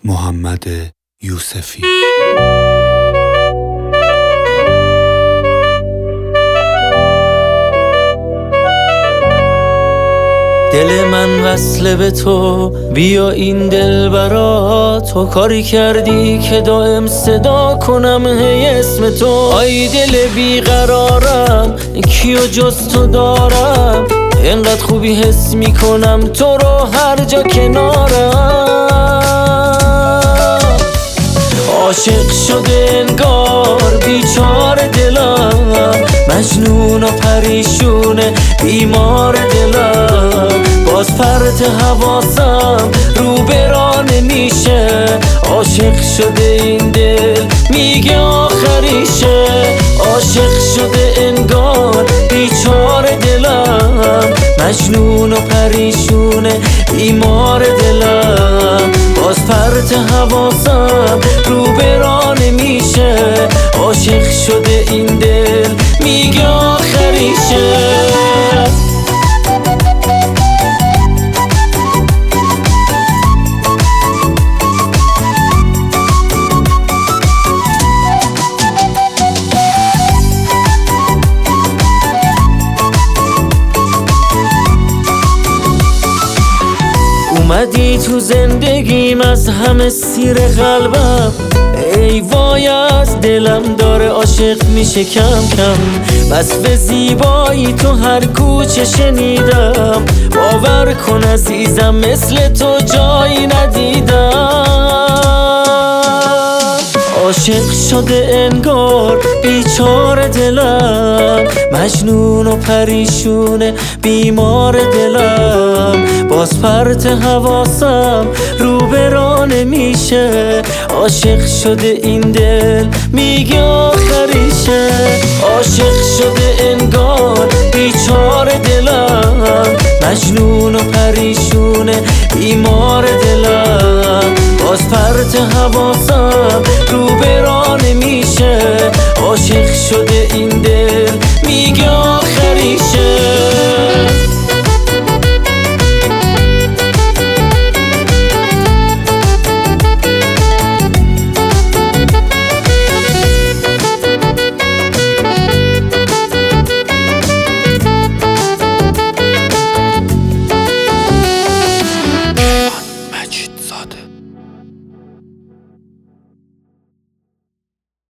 محمد یوسفی. دل من وصله به تو، بیا این دل برا تو کاری کردی که دائم صدا کنم هی اسم تو. آی دل بیقرارم، کیو جز تو دارم، اینقدر خوبی حس میکنم تو رو هر جا کنارم. عاشق شده انگار بیچاره دلم، مجنون و پریشونه بیمار دلم. باز پرت حواسم رو برا نمیشه، عاشق شده این دل میگه آخریشه. عاشق شده انگار بیچاره دلم، مجنون و پریشونه بیمار دلم. باز پرت حواسم رو برا نمیشه، عاشق شده این دل میگه آخریشه. اومدی تو زندگیم از همه سیر قلبم، ای وای از دلم داره عاشق میشه کم کم. وصف زیبایی تو هر کوچه شنیدم، باور کن عزیزم مثل تو جایی ندیدم. عاشق شده انگار بیچاره دلم، مجنون و پریشونه بیمار دلم. باز پرت حواسم رو برا نمیشه، عاشق شده این دل میگه آخریشه. عاشق شده انگار بیچاره دلم، مجنون و پریشونه بیمار دلم. باز پرت حواسم رو برا نمیشه، عاشق شده این دل